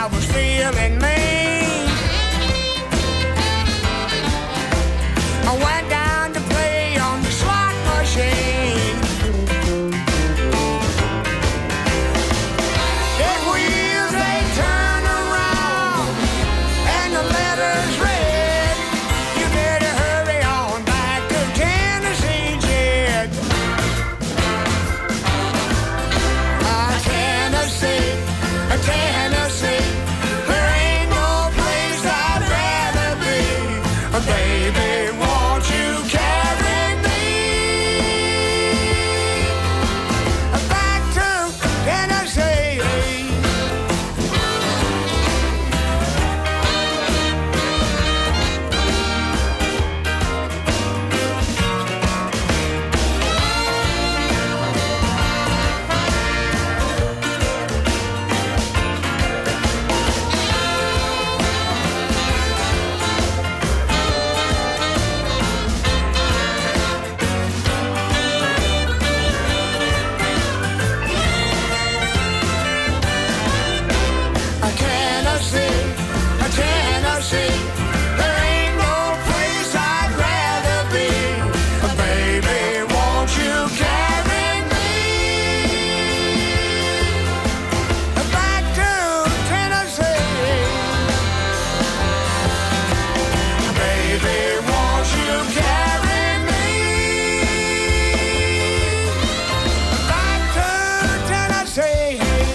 was feeling mean. I went down to play on the slot machine. The wheels, they turn around, and the letters read, you better hurry on back to Tennessee, Jed. Tennessee, there ain't no place I'd rather be. Baby, won't you carry me back to Tennessee? Tennessee, there ain't no place I'd rather be. Baby, won't you carry me back to Tennessee? Baby, won't you carry me back to Tennessee?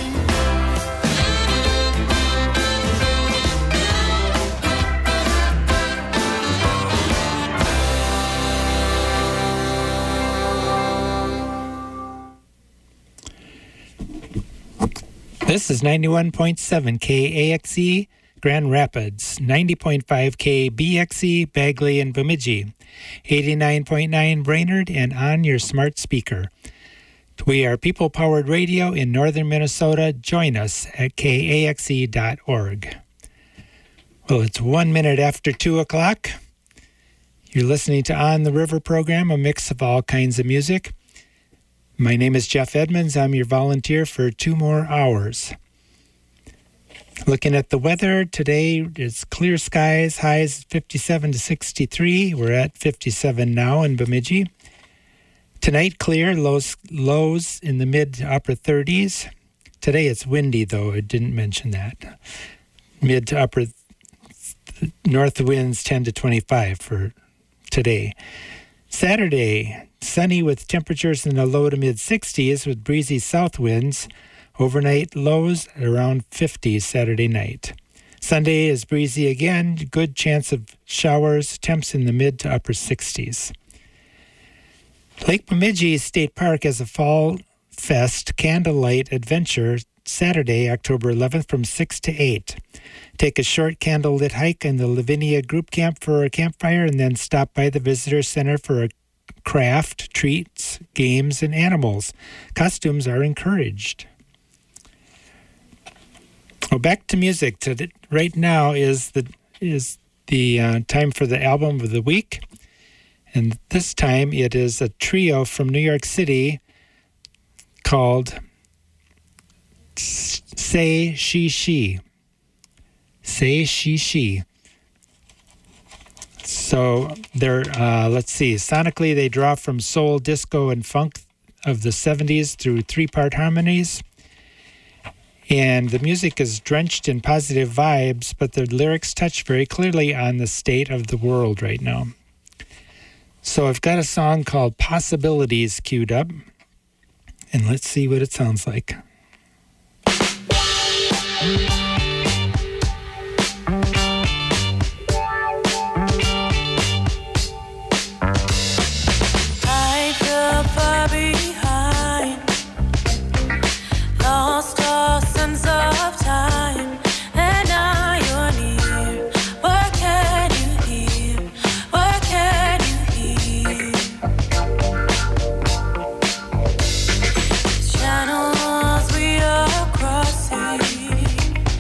This is 91.7 KAXE Grand Rapids, 90.5 KBXE Bagley and Bemidji, 89.9 Brainerd, and on your smart speaker. We are people-powered radio in northern Minnesota. Join us at kaxe.org. Well, it's 1 minute after 2 o'clock. You're listening to On the River program, a mix of all kinds of music. My name is Jeff Edmonds. I'm your volunteer for 2 more hours. Looking at the weather, today it's clear skies, highs 57 to 63. We're at 57 now in Bemidji. Tonight, clear, lows in the mid to upper 30s. Today it's windy, though. I didn't mention that. Mid to upper north winds 10 to 25 for today. Saturday, sunny with temperatures in the low to mid 60s with breezy south winds. Overnight lows around 50 Saturday night. Sunday is breezy again, good chance of showers, temps in the mid to upper 60s. Lake Bemidji State Park has a Fall Fest Candlelight Adventure Saturday, October 11th from 6 to 8. Take a short candlelit hike in the Lavinia Group Camp for a campfire and then stop by the Visitor Center for a craft, treats, games, and animals. Costumes are encouraged. Well, back to music. Right now is the time for the album of the week. And this time it is a trio from New York City called Say She She. Say She She. So they're, let's see, sonically they draw from soul, disco, and funk of the 70s through 3-part harmonies. And the music is drenched in positive vibes, but the lyrics touch very clearly on the state of the world right now. So I've got a song called Possibilities queued up, and let's see what it sounds like. Channels we are crossing.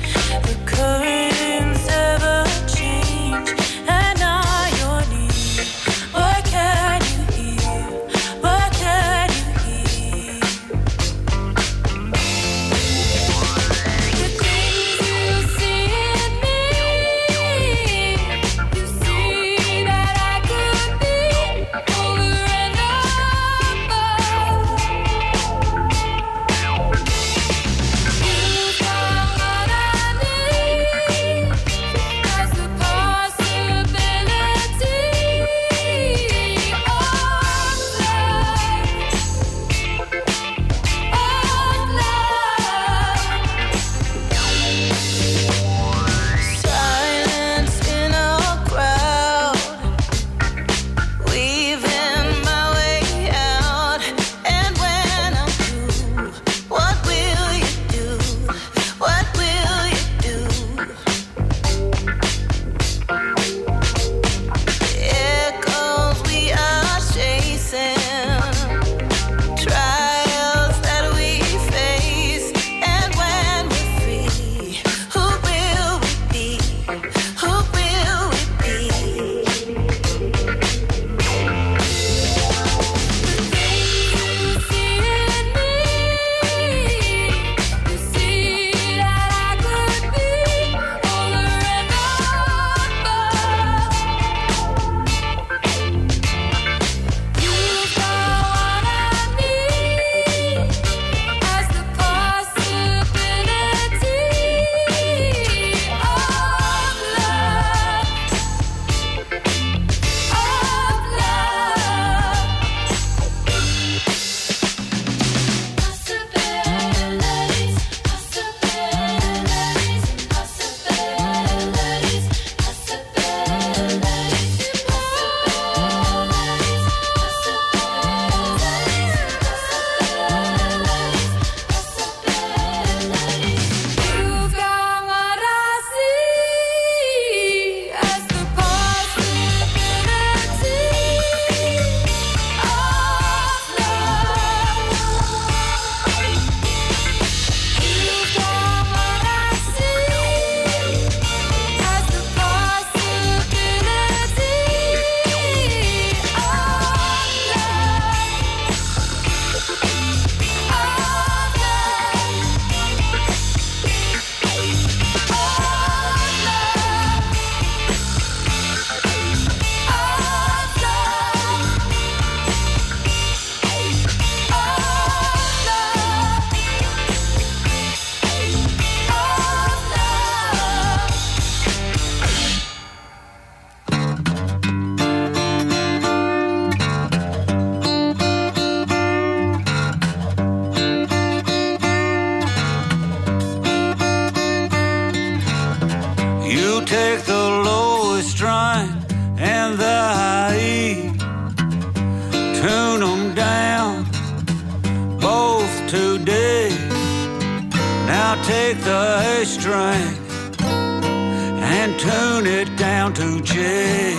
tune them down, both to D. Now take the A string and tune it down to G.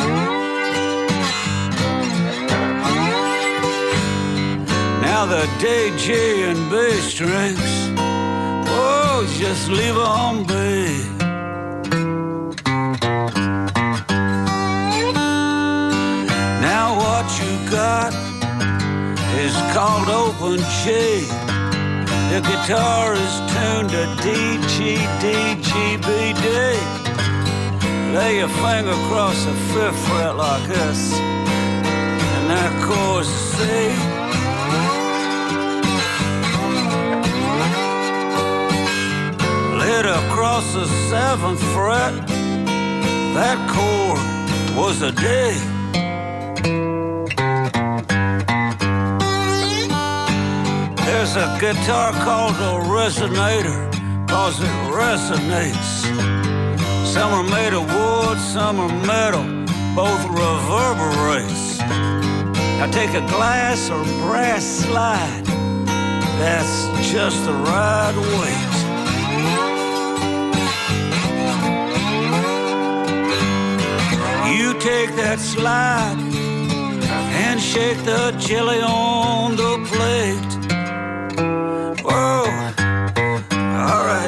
Now the D, G, and B strings, oh, just leave on B. Now what you got is called open G. The guitar is tuned to D, G, D, G, B, D. Lay your finger across the 5th fret like this, and that chord's C. Lit across the 7th fret, that chord was a D. There's a guitar called a resonator, 'cause it resonates. Some are made of wood, some are metal, both reverberates. Now take a glass or brass slide, that's just the right weight. You take that slide and shake the jelly on the plate. Whoa, all right.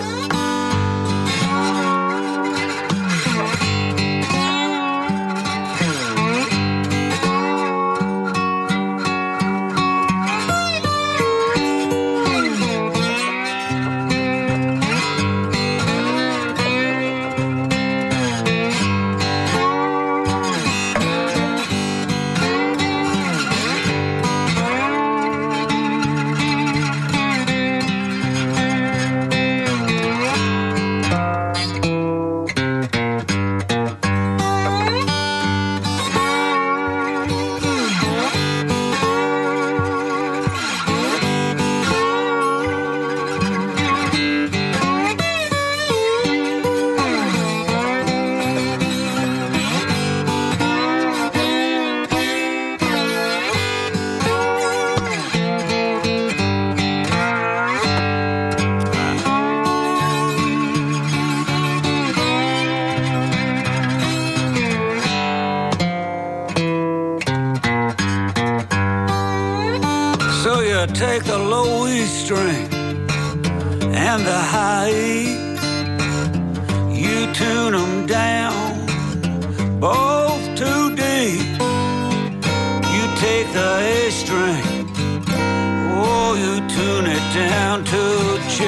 Take the low E string and the high E, you tune them down, both to D. You take the A string, oh, you tune it down to G.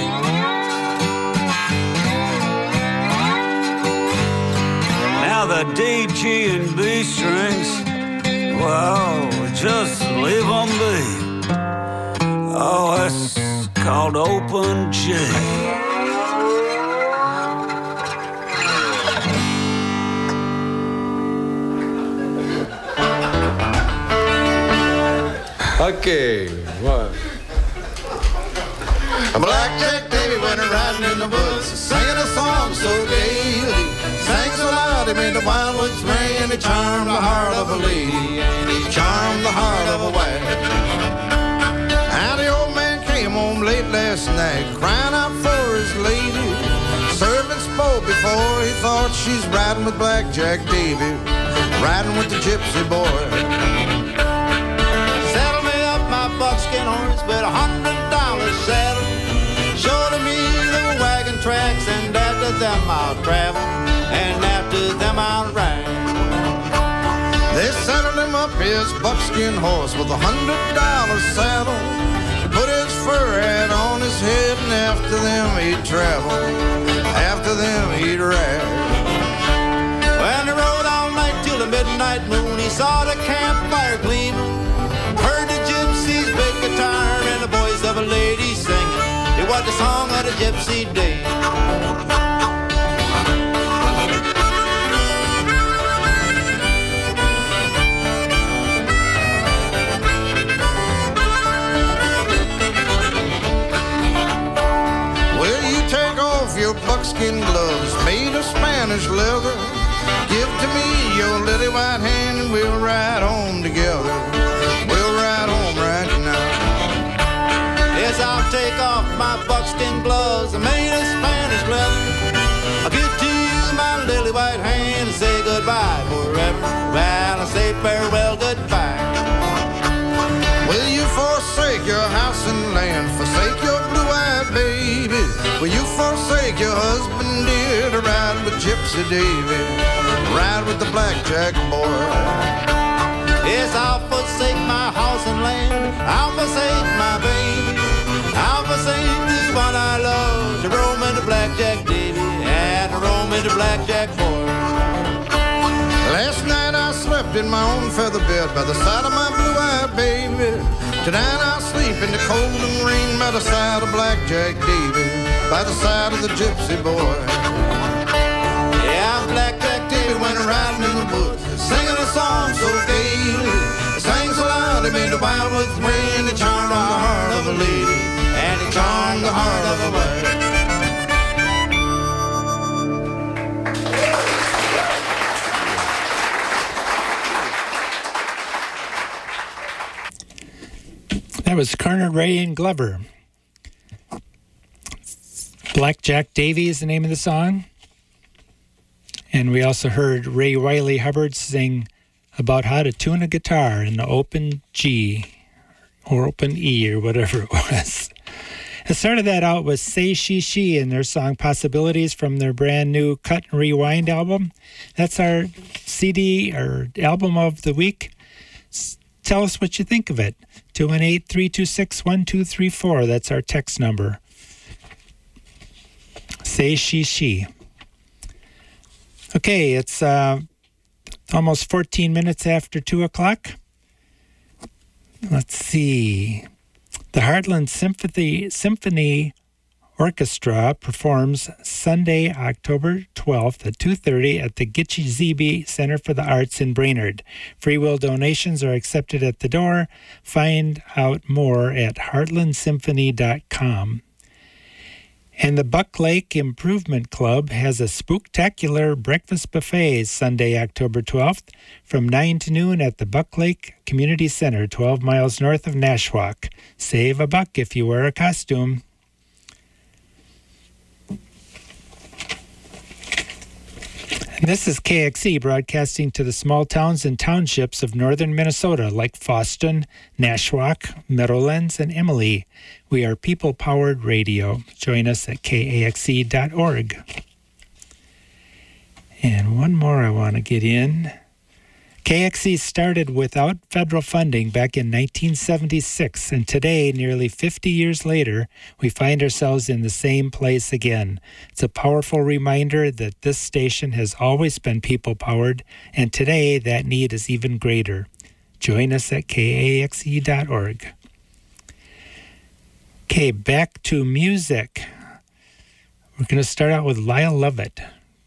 Now the D, G, and B strings, well, just leave them be. Oh, that's called open G. Okay, what? A blackjack Davy went riding in the woods, singing a song so gaily. Sang so loud he made the wildwoods ring, and he charmed the heart of a lady, and he charmed the heart of a wife. And the old man came home late last night, crying out for his lady. Servant spoke before he thought she's riding with Blackjack Davy, riding with the gypsy boy. Saddle me up my buckskin horse with $100 saddle. Show me the wagon tracks, and after them I'll travel, and after them I'll ride. They saddled him up his buckskin horse with $100 saddle. Put his fur hat on his head, and after them he'd travel, after them he'd ride. When he rode all night till the midnight moon, he saw the campfire gleaming, heard the gypsy's big guitar and the voice of a lady singing. It was the song of the gypsy day. Your buckskin gloves made of Spanish leather. Give to me your lily white hand and we'll ride home together. take off my buckskin gloves and made of Spanish leather. I'll give to you my lily white hand and say goodbye forever. Well, I say farewell, goodbye. Will you forsake your house and land, forsake your blue-eyed baby? Will you forsake your husband dear to ride with Gypsy Davy, ride with the blackjack boy? Yes, I'll forsake my house and land, I'll forsake my baby, I'll forsake the one I love, to roam into blackjack Davy and to roam into blackjack boy. Last night I slept in my own feather bed by the side of my blue-eyed baby. Tonight I'll sleep in the cold and rain by the side of blackjack Davy, by the side of the gypsy boy. Yeah, I'm blackjack Davy when I'm riding in the woods, singing a song so gaily. It sang so loud it made the wildwoods ring. It charmed the heart of a lady, and it charmed the heart of a bird. That was Kerner, Ray, and Glover. Blackjack Davy is the name of the song. And we also heard Ray Wiley Hubbard sing about how to tune a guitar in the open G or open E or whatever it was. And started that out with Say She She and their song Possibilities from their brand new Cut and Rewind album. That's our CD or album of the week. Tell us what you think of it. 218-326-1234. That's our text number. Say She She. Okay, it's almost 14 minutes after 2 o'clock. Let's see. The Heartland Symphony Orchestra performs Sunday, October 12th at 2:30 at the Gitche Zeebe Center for the Arts in Brainerd. Free will donations are accepted at the door. Find out more at heartlandsymphony.com. And the Buck Lake Improvement Club has a spooktacular breakfast buffet Sunday, October 12th from 9 to noon at the Buck Lake Community Center, 12 miles north of Nashwauk. Save $1 if you wear a costume. And this is KXE broadcasting to the small towns and townships of northern Minnesota like Foston, Nashwauk, Meadowlands, and Emily. We are people-powered radio. Join us at kaxe.org. And one more I want to get in. KXE started without federal funding back in 1976, and today, nearly 50 years later, we find ourselves in the same place again. It's a powerful reminder that this station has always been people-powered, and today that need is even greater. Join us at kaxe.org. Okay, back to music. We're going to start out with Lyle Lovett.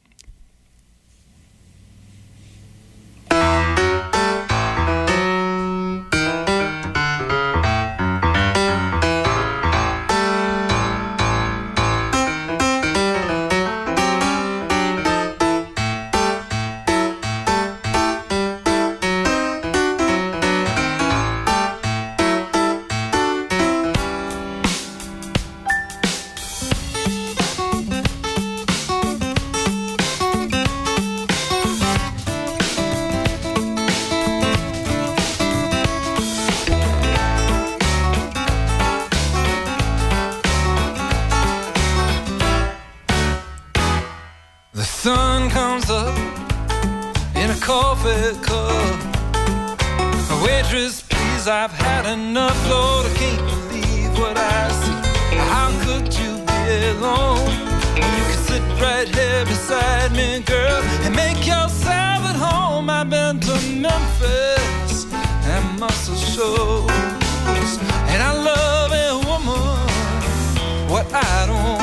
I've had enough, Lord, I can't believe what I see. How could you be alone when you can sit right here beside me, girl, and make yourself at home? I've been to Memphis and muscle shows, and I love a woman, what I don't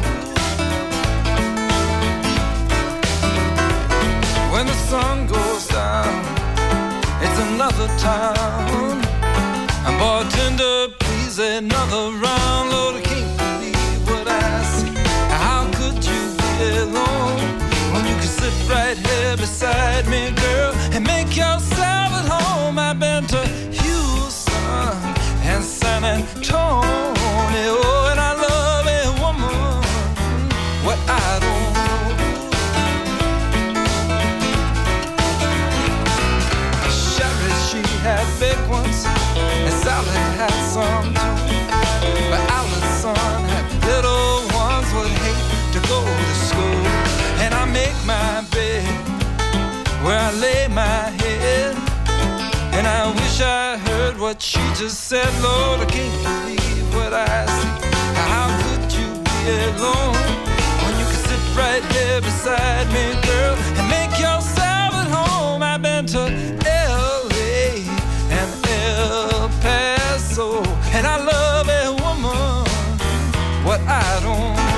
know. When the sun goes down, it's another town. I'm bartender, please another round. Lord, I can't believe what I see. How could you be alone when you can sit right here beside me, girl, and make yourself at home? I've been to Houston and San Antonio, and some too. But Allison had little ones would hate to go to school. And I make my bed where I lay my head, and I wish I heard what she just said. Lord, I can't believe what I see. How could you be alone when you can sit right here beside me, girl, and make yourself at home? I've been to L.A. and El Paso, and I love a woman what I don't know.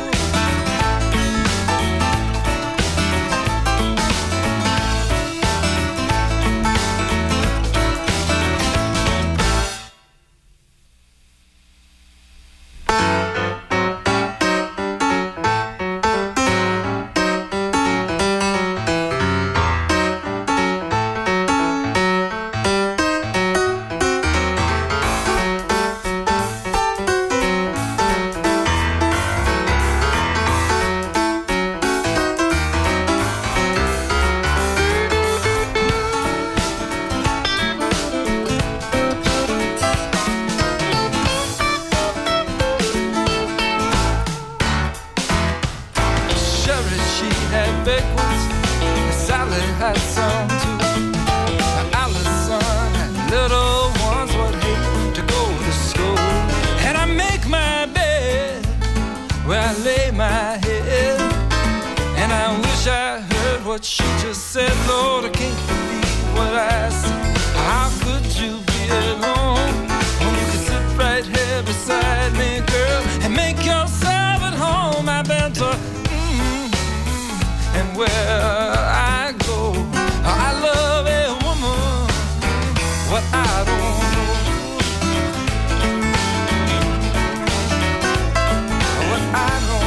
What she just said, Lord, I can't believe what I see. How could you be alone when you can sit right here beside me, girl, and make yourself at home? I've been to and where I go, I love a woman what I don't know. What I don't.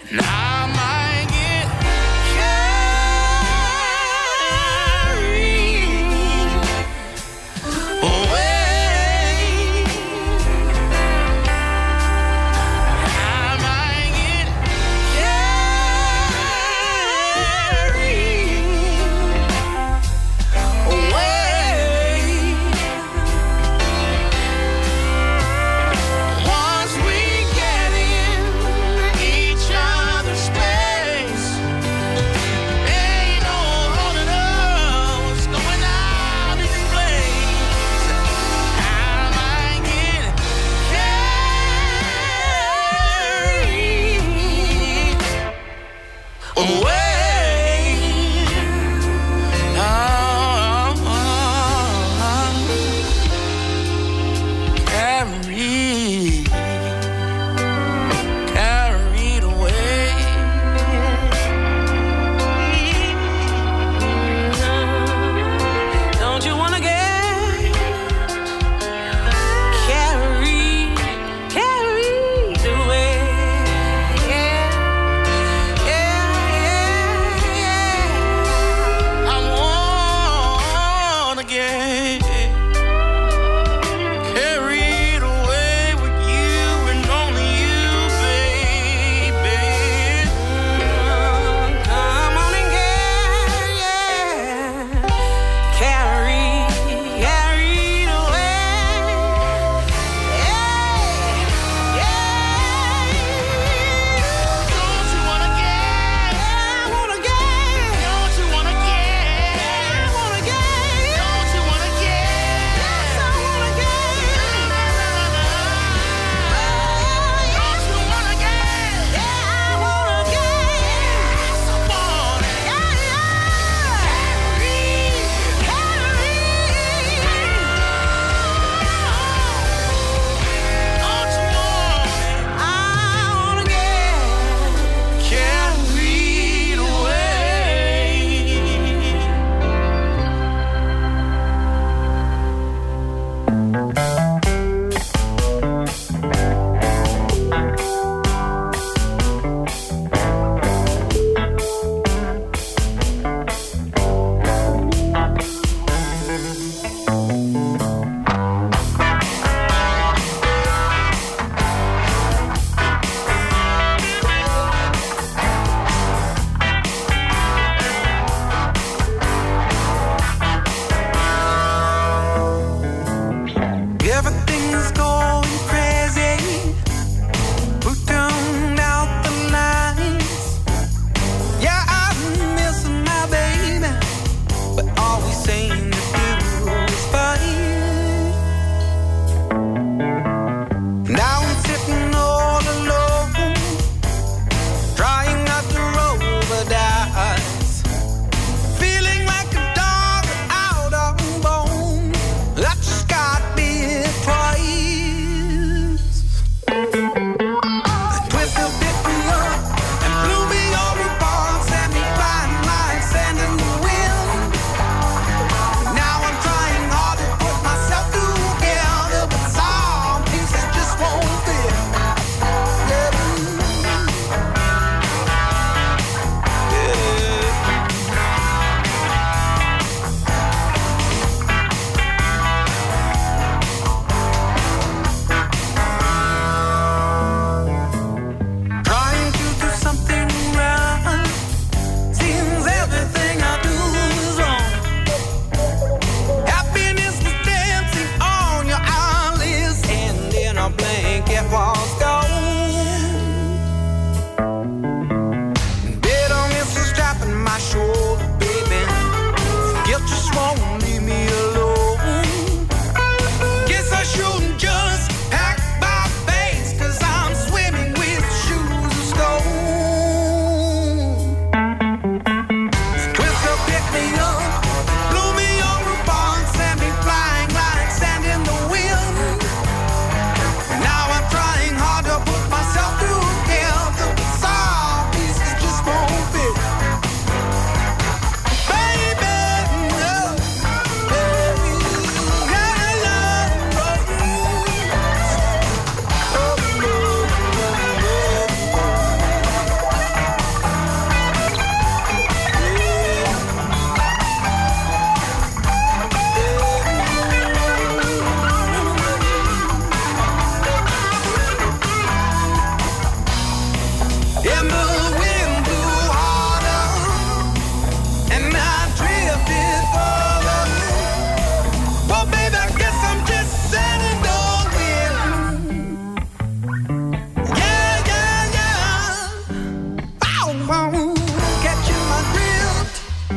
I might get carried away. I might get carried away. Once we get in each other's space, ain't no holding up what's going on in this place. I might get carried away. Carried away. Don't you wanna get carried away? Yeah, yeah, yeah. won't catch you my drift.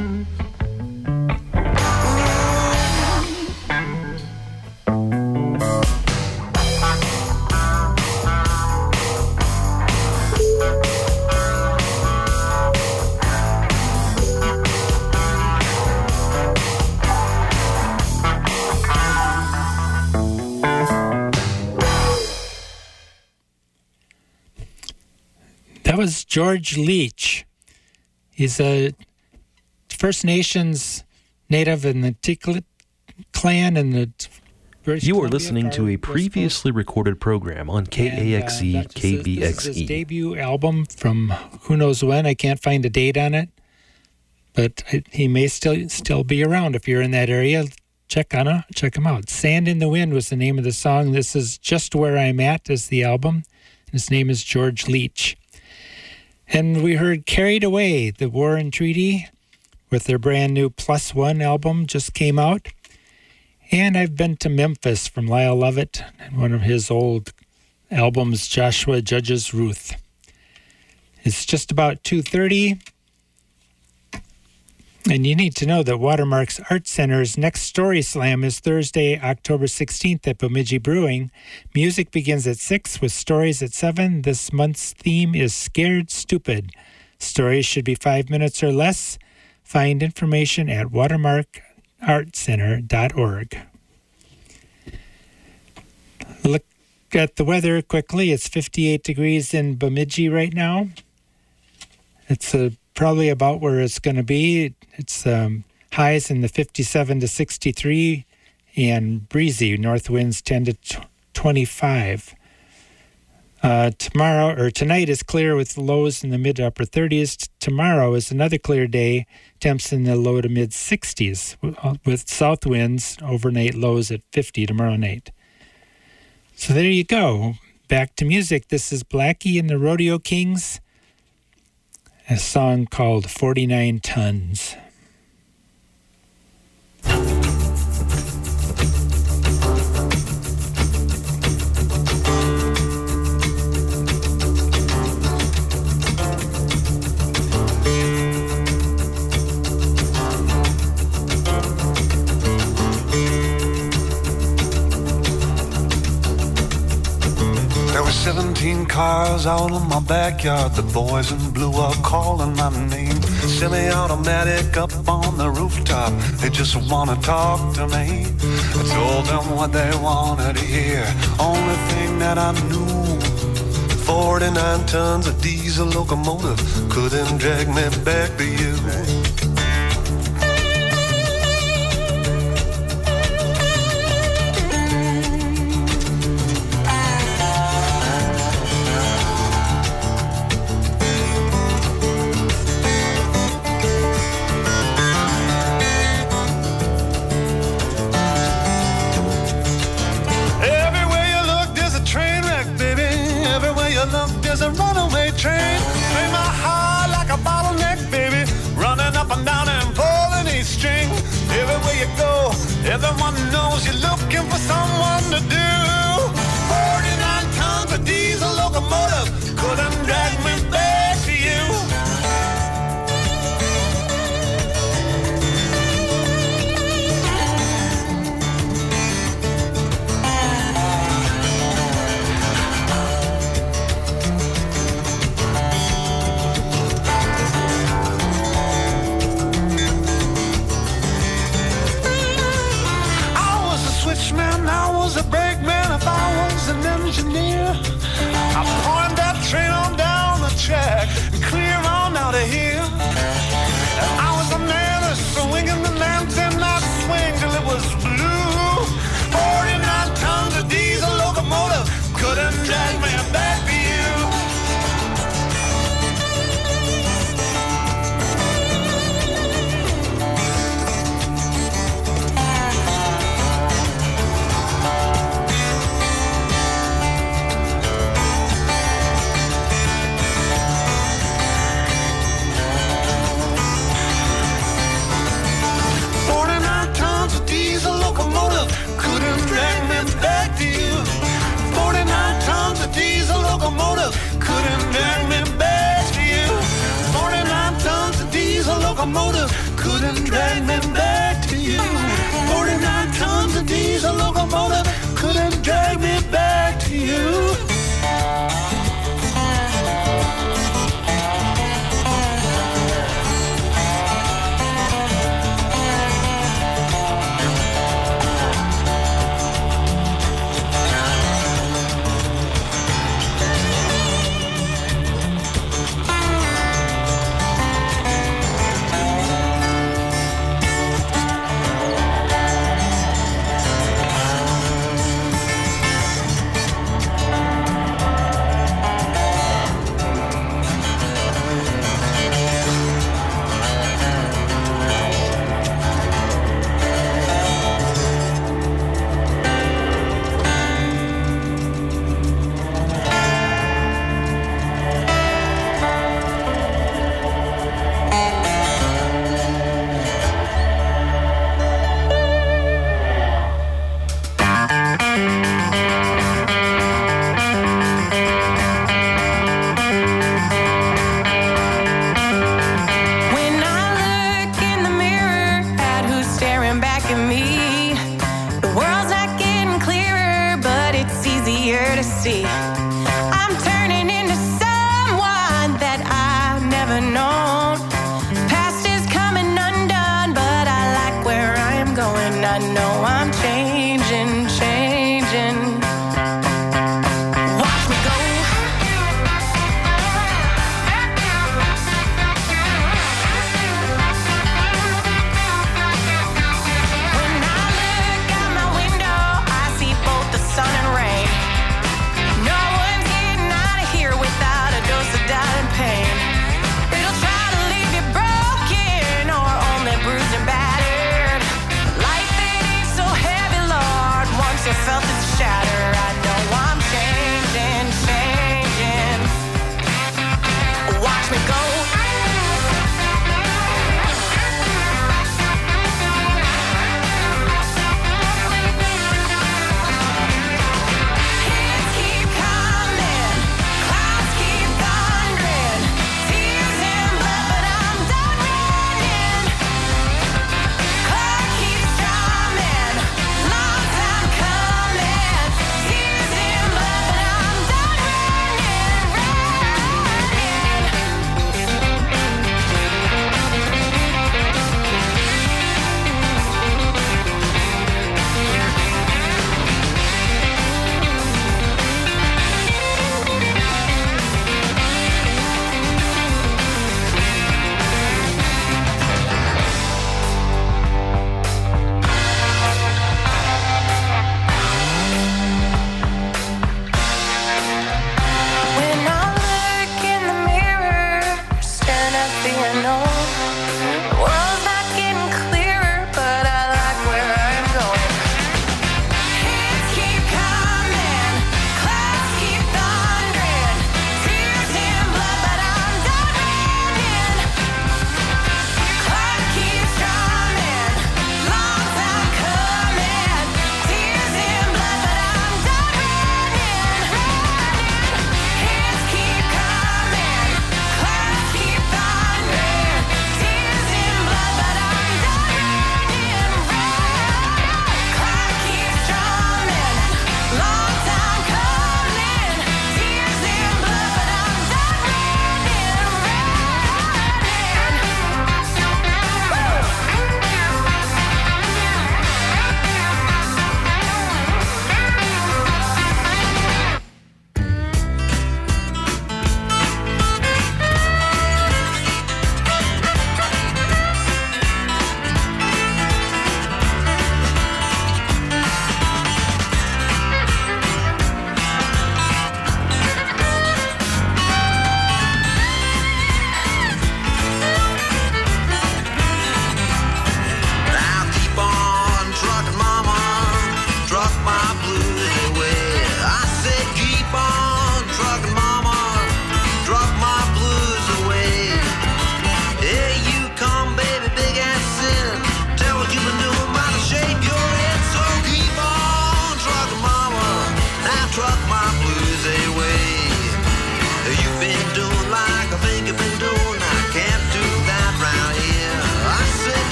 That was George Leach. He's a First Nations native in the Tiklit clan in the British You are Columbia, listening to far a west previously recorded program on coast. KAXE, And, this is his KBXE. debut album from who knows when. I can't find a date on it, but he may still be around. If you're in that area, check him out. Sand in the Wind was the name of the song. This is Just Where I'm At is the album. His name is George Leach. And we heard Carried Away, the Warren Treaty, with their brand new Plus One album just came out. And I've Been to Memphis from Lyle Lovett, and one of his old albums, Joshua Judges Ruth. It's just about 2:30. And you need to know that Watermark's Art Center's next Story Slam is Thursday, October 16th at Bemidji Brewing. Music begins at 6 with stories at 7. This month's theme is Scared Stupid. Stories should be 5 minutes or less. Find information at watermarkartcenter.org. Look at the weather quickly. It's 58 degrees in Bemidji right now. It's probably about where it's going to be. It's highs in the 57 to 63 and breezy. North winds 10 to 25. Tonight is clear with lows in the mid to upper 30s. Tomorrow is another clear day. Temps in the low to mid 60s with south winds, overnight lows at 50 tomorrow night. So there you go. Back to music. This is Blackie and the Rodeo Kings. A song called 49 Tons. There were 17 cars out in my backyard. The boys in blue are calling my name. Semi-automatic up on the rooftop. They just wanna talk to me. I told them what they wanted to hear. Only thing that I knew, 49 tons of diesel locomotive couldn't drag me back to you. There's a runaway train, play my heart like a bottleneck, baby, running up and down and pulling each string. Everywhere you go, everyone knows you're looking for someone to do. 49 tons of diesel locomotive couldn't drag me back to you. I was a brakeman if I was an engineer. I point that train on down the track and clear on out of here. And I was a man swinging the lamps and I swing till it was blue. 49 tons of diesel locomotive couldn't drag me back to you. Couldn't drag me back to you. 49 tons of diesel locomotive couldn't drag me back to you. locomotive couldn't drag me back to you. 49 tons of diesel locomotive couldn't drag me back to you.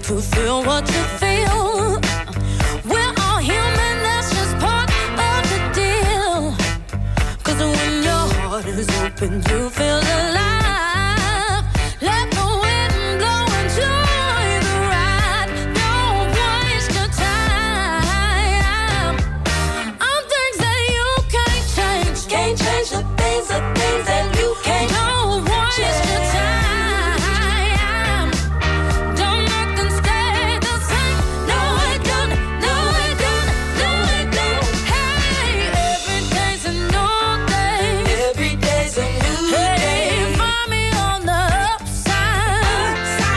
to feel what you feel. We're all human, that's just part of the deal. 'Cause when your heart is open, you feel alive. Let the wind blow, enjoy the ride. Don't waste your time on things that you can't change. Can't change the things that you can't. Don't waste your time. Don't nothing stay the same. No, it don't. No, it don't. No, it don't. Hey, every day's a new day. Every day's a new day. Hey, find me on the upside.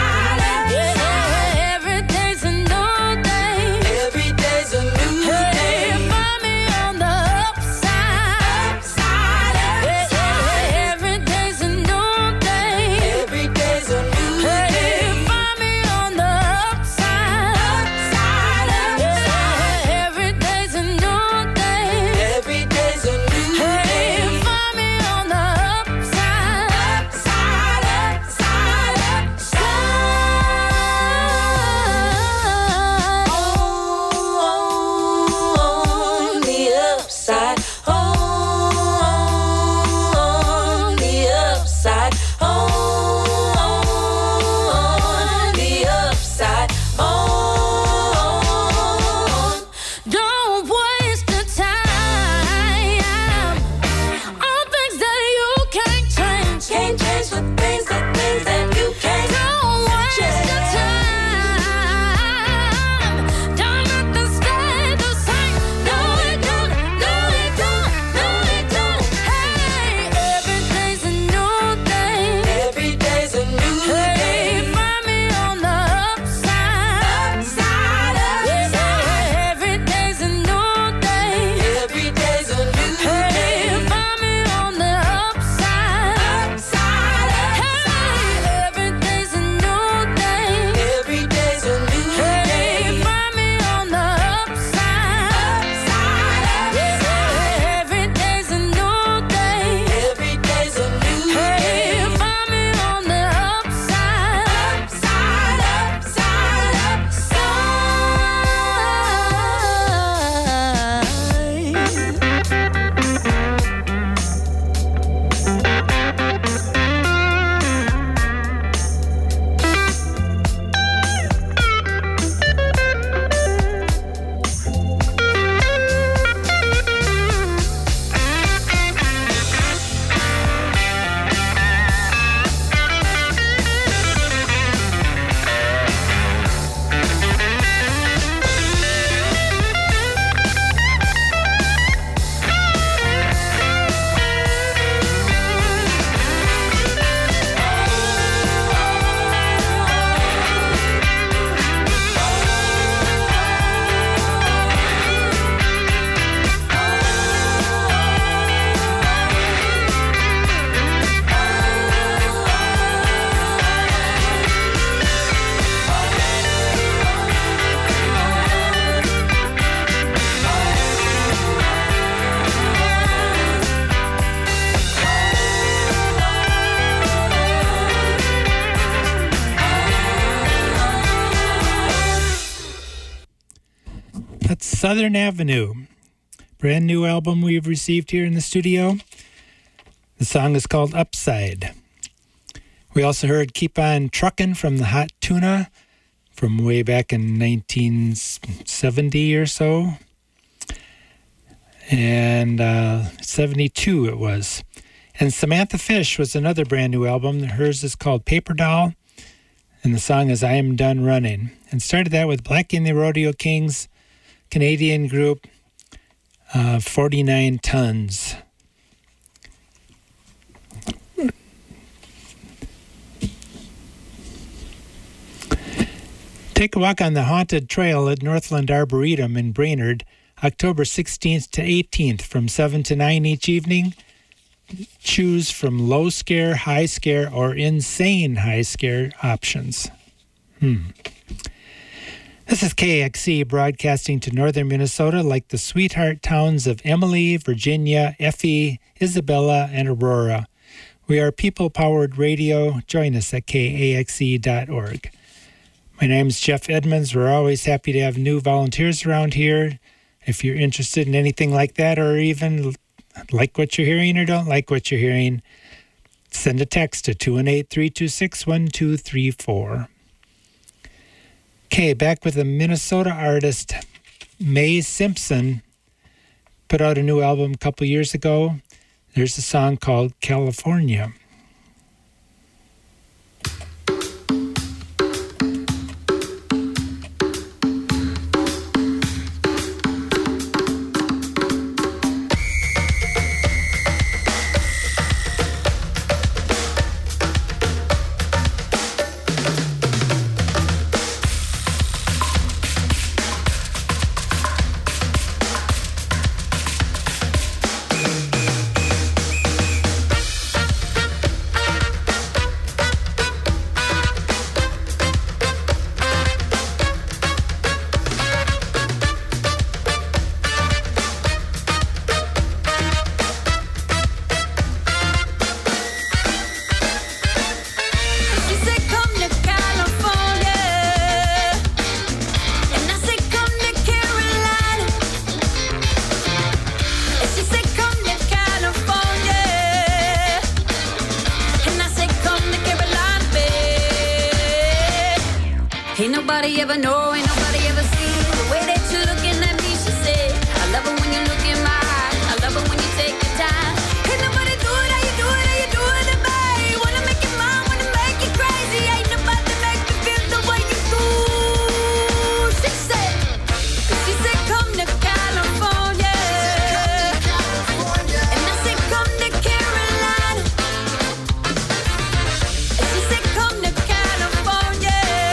Yeah, every day's a new day. Every day's a new day. Hey, find me on the upside. Yeah, every day's a new day. Every day's a new day. Hey, find me on the upside. Yeah, every day's a new day. Every day's a new day. Hey, find me on the upside. On the upside. On the upside. On the upside. On. Don't waste your time on things that you can't change. Can't change the things that you can't. Don't waste your time. Don't let them stay the same. No, it don't. No, it don't. No, it don't. Hey, every day's a new day. Every day's a new day. Hey, find me on the upside. Yeah, every day's a new day. Every day's a new day. Hey, find me on the upside. Hey, every day's a new day. Every day's a new day. Hey, find me on the upside. Yeah, every day's a new day. Every day's a new day. Hey, find me on the That's Southern Avenue, brand new album we've received here in the studio. The song is called Upside. We also heard Keep On Truckin' from the Hot Tuna from way back in 1970 or so. And 72 it was. And Samantha Fish was another brand new album. Hers is called Paper Doll. And the song is I Am Done Running. And started that with Blackie and the Rodeo Kings, Canadian group, 49 Tons. Take a walk on the Haunted Trail at Northland Arboretum in Brainerd, October 16th to 18th from 7 to 9 each evening. Choose from low scare, high scare, or insane high scare options. This is KXC broadcasting to northern Minnesota like the sweetheart towns of Emily, Virginia, Effie, Isabella, and Aurora. We are people-powered radio. Join us at kaxc.org. My name's Jeff Edmonds. We're always happy to have new volunteers around here. If you're interested in anything like that, or even like what you're hearing or don't like what you're hearing, send a text to 218-326-1234. Okay, back with a Minnesota artist, Mae Simpson, put out a new album a couple years ago. There's a song called California. Ain't nobody ever know, ain't nobody ever see the way that you're looking at me. She said, I love it when you look in my eyes. I love it when you take your time. Ain't nobody do it how you do it, how you do it to me. Wanna make you mine, wanna make you crazy. Ain't nobody make me feel the way you do. She said, come to California. And I said, come to Carolina. And she said, come to California.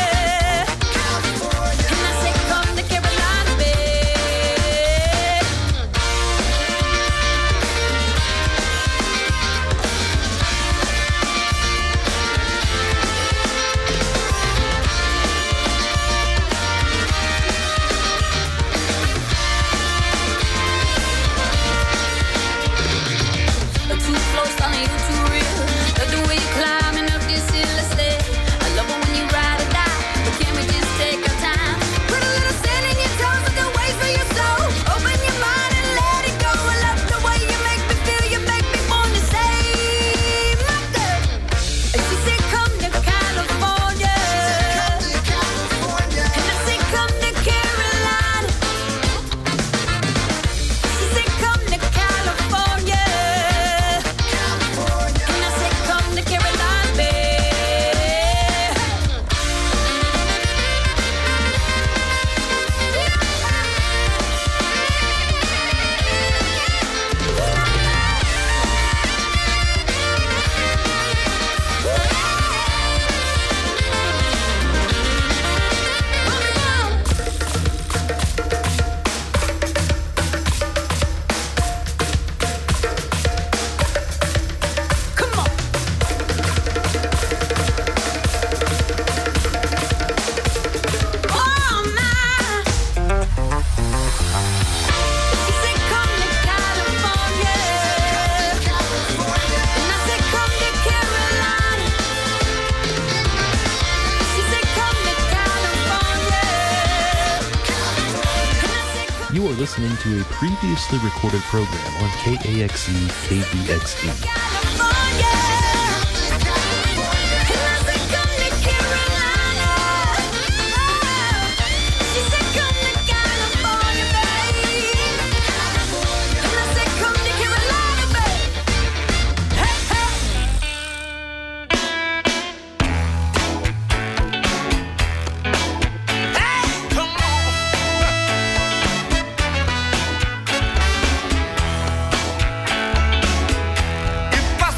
You are listening to a previously recorded program on KAXE KBXE. If I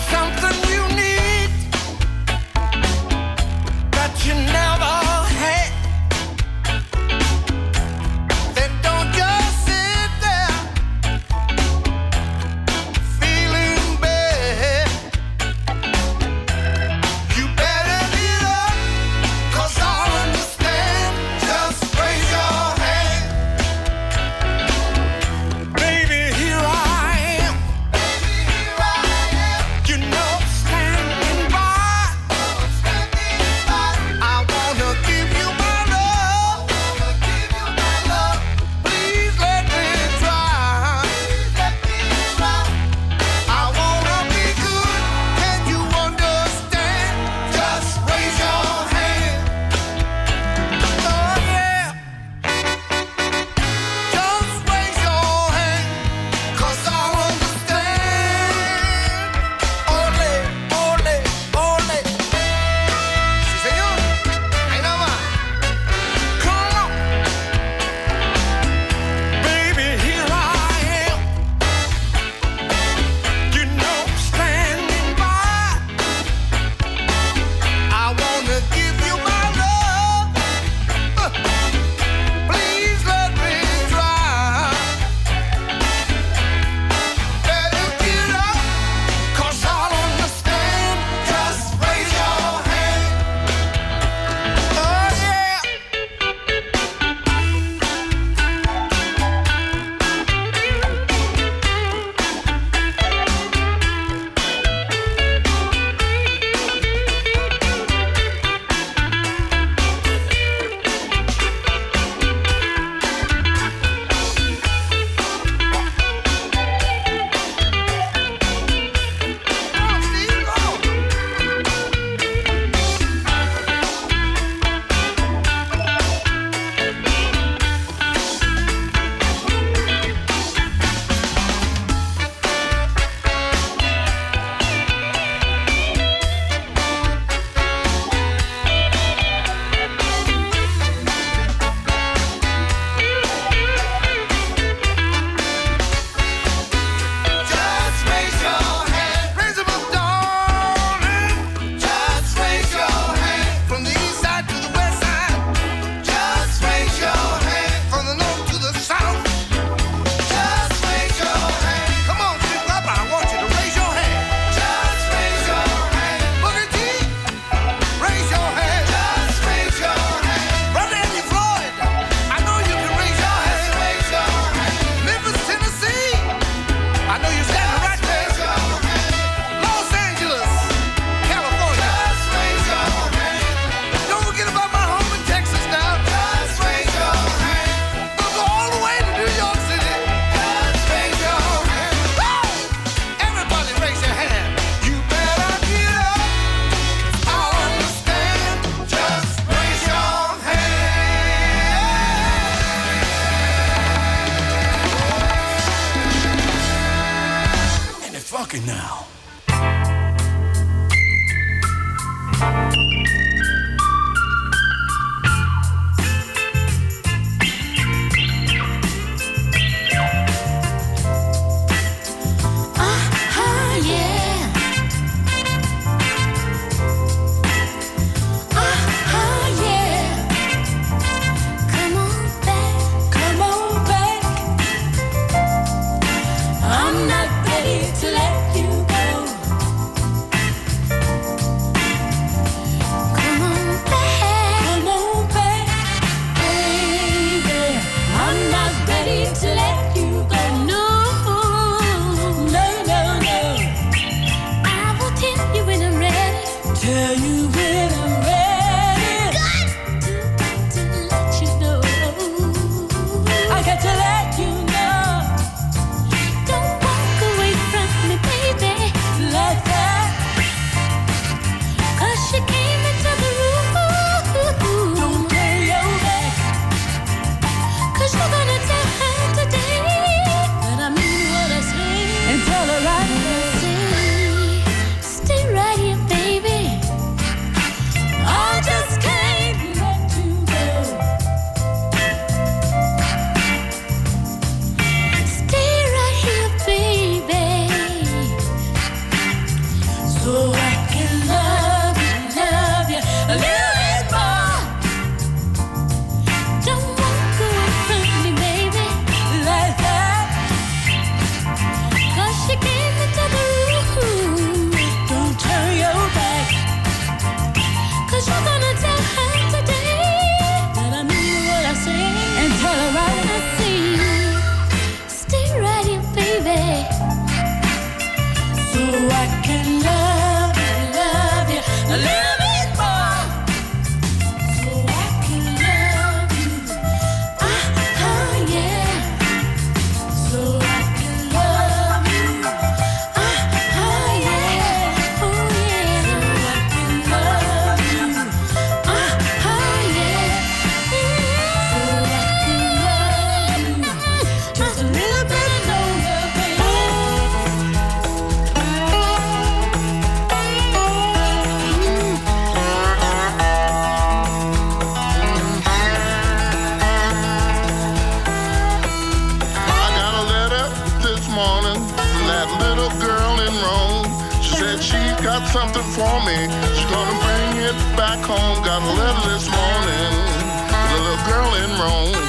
something for me. She's gonna bring it back home. Got a letter this morning. The little girl in Rome.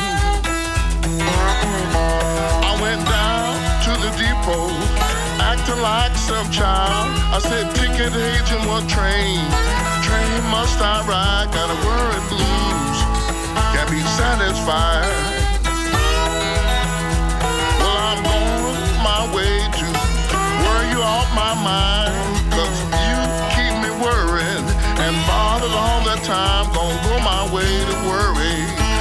I went down to the depot, acting like some child. I said, ticket agent, what train? Train must I ride? Got a worried blues, can't be satisfied. Well, I'm going my way to worry you off my mind, 'cause you keep me worried and bothered all the time. Gonna go my way to work.